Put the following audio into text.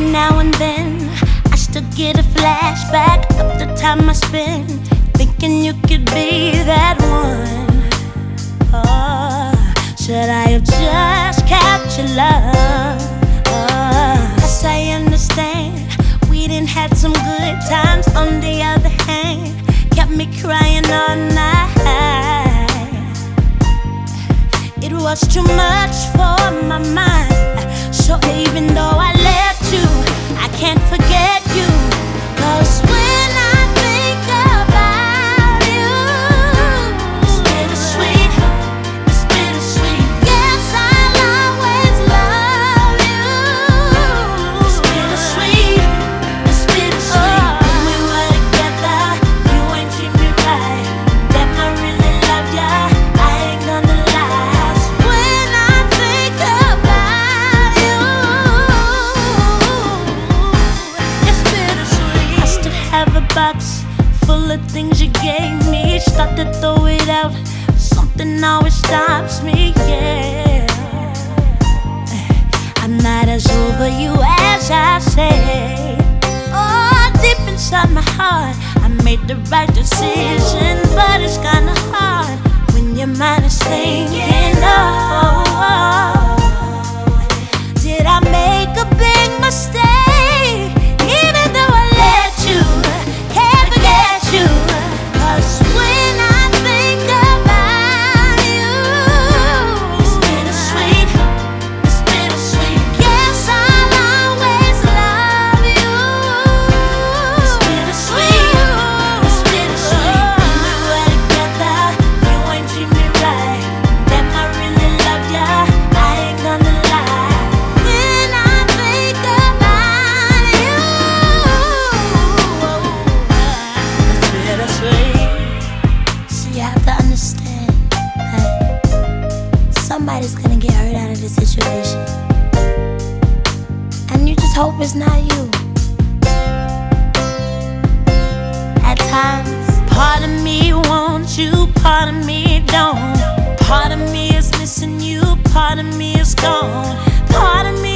now and then I still get a flashback of the time I spent thinking you could be that one. Oh, should I have just kept your love? Yes, I understand we didn't have some good times. On the other hand, kept me crying all night. It was too much for my mind. So even though I left you, I can't forget you. 'Cause when I think about you, it's bittersweet, it's bittersweet. Yes, I'll always love you. It's bittersweet, it's bittersweet. When we were together, you ain't treat me right. Damn, I really love ya, I ain't gonna lie. When I think about you, it's bittersweet. I still have a box full of things you gave me. Start to throw it out, something always stops me, yeah. I'm not as over you as I say. Oh, deep inside my heart, I made the right decision, but it's kinda hard when your mind is thinking, oh, did I make a big mistake? Even though I let you, can't forget you. 'Cause when I think about you, it's bittersweet, it's bittersweet. Yes, I'll always love you. It's bittersweet, it's bittersweet. When we were together, you ain't treat me right. Damn, I really love ya, I ain't gonna lie. When I think about you, it's bittersweet. See, you have to understand that somebody's gonna get hurt out of this situation, and you just hope it's not you. At times, part of me wants you, part of me don't. Part of me is missing you, part of me is gone. Part of me